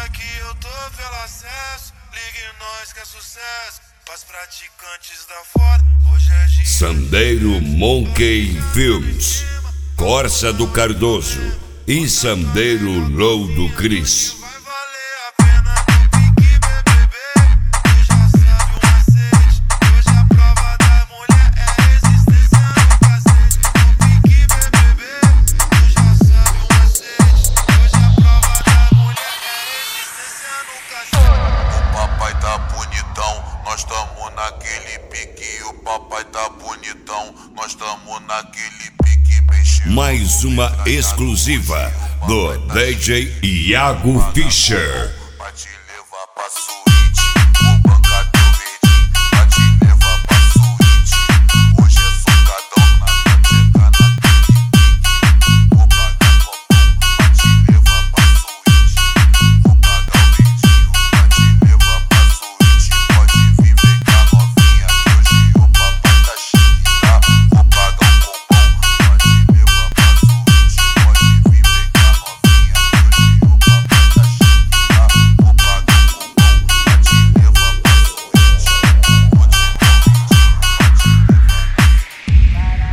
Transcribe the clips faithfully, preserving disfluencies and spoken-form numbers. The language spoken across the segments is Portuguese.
aqui eu tô pelo acesso. Ligue nós que é sucesso. Pras praticantes da fora. Hoje é dia. Sandeiro Monkey Films, Corsa do Cardoso e Sandeiro Low do Cris. Vai valer a pena do Pique B B B. Tu já sabe o macete. Hoje a prova da mulher é resistência no cacete. Do Pique B B B. Tu já sabe o macete. Hoje a prova da mulher é resistência no cacete. O papai tá bonitão, nós tamo naquele pique. O papai tá bonitão, nós tamo naquele pique bem cheio. Mais uma exclusiva do D J Iago Fischer. Pra te levar pra suíte, vou bancar teu verdinho. Pra te levar pra suíte, hoje é socadão na cateca, naquele pique. Vou pagar copão, pra te levar pra suíte. Vou pagar o verdinho, pra te levar pra suíte. Pode vir, vem cá novinha, que hoje o papai tá chique, tá? Vou pagar um copão, pra te levar pra suíte. Pode vir, vem cá novinha, que hoje o papai tá chique, tá? Vou pagar um copão, pra te levar pra suíte. Vou te dar um verdinho, pra te levar.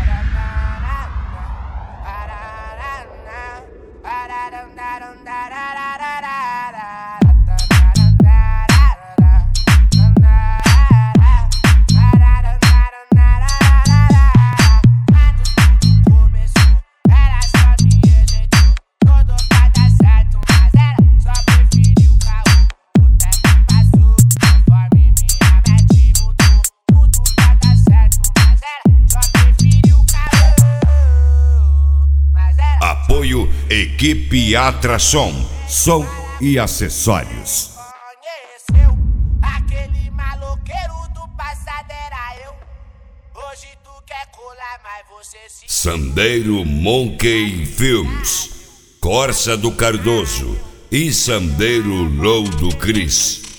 Apoio Equipe Atração, som e acessórios. Conheceu aquele maloqueiro do passado era eu. Hoje tu quer colar, mas você se Sandeiro Monkey Films, Corsa do Cardoso e Sandeiro Low do Cris.